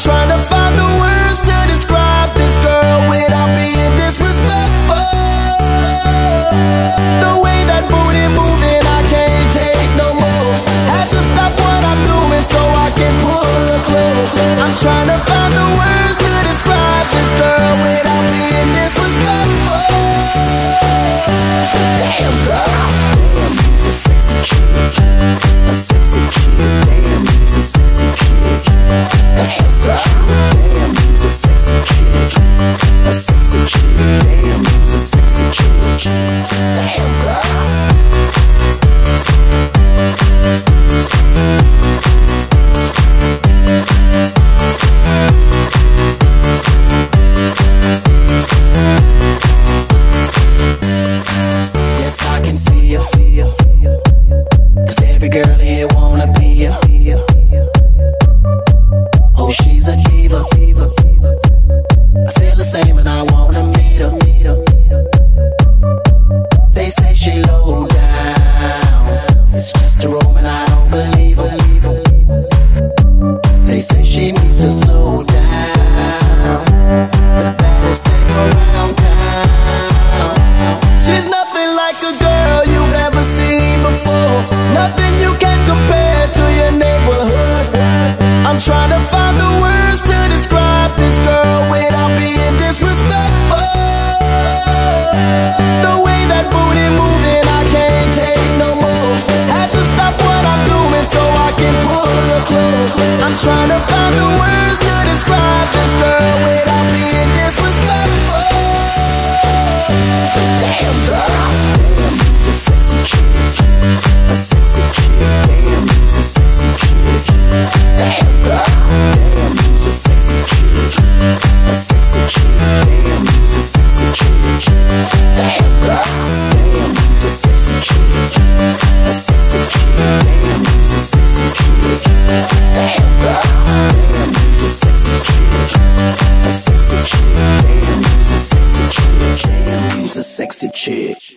trying to find the words to describe this girl without being disrespectful. The way that booty moving, I can't take no more. Had to stop what I'm doing so I can pull her close. I'm trying to find the words to describe this girl without being disrespectful. Damn girl, damn, you's a sexy chick, a sexy chick. Damn, you's a sexy chick, a sexy chick. Damn, you's a sexy chick, a sexy chick. Damn, you's a sexy chick. Damn girl. Yes, I can see you, cause every girl here wanna be ya. Oh, she's a diva. I feel the same and I wanna meet her. They say she low down, it's just a room and I don't believe her. They say she needs to slow down, the baddest thing around town. She's nothing like a girl you've ever seen before, nothing you can compare to your neighborhood. I'm trying to find the words to describe this girl without being disrespectful. The way that booty moving, I can't take no more. Had to stop what I'm doing so I can pull her close. I'm trying to find the words to describe this girl without being disrespectful. Damn girl, damn, you's a sexy chick, a sexy chick. Damn, you's a sexy chick. Damn girl, damn, you's a sexy chick, a sexy chick. Damn, you's a sexy chick. Damn girl, damn, you's a sexy chick, a sexy chick. Damn, you's a sexy chick. Damn girl, damn, you's a sexy chick, a sexy chick. Damn, you's a sexy chick. Damn, you's a sexy chick.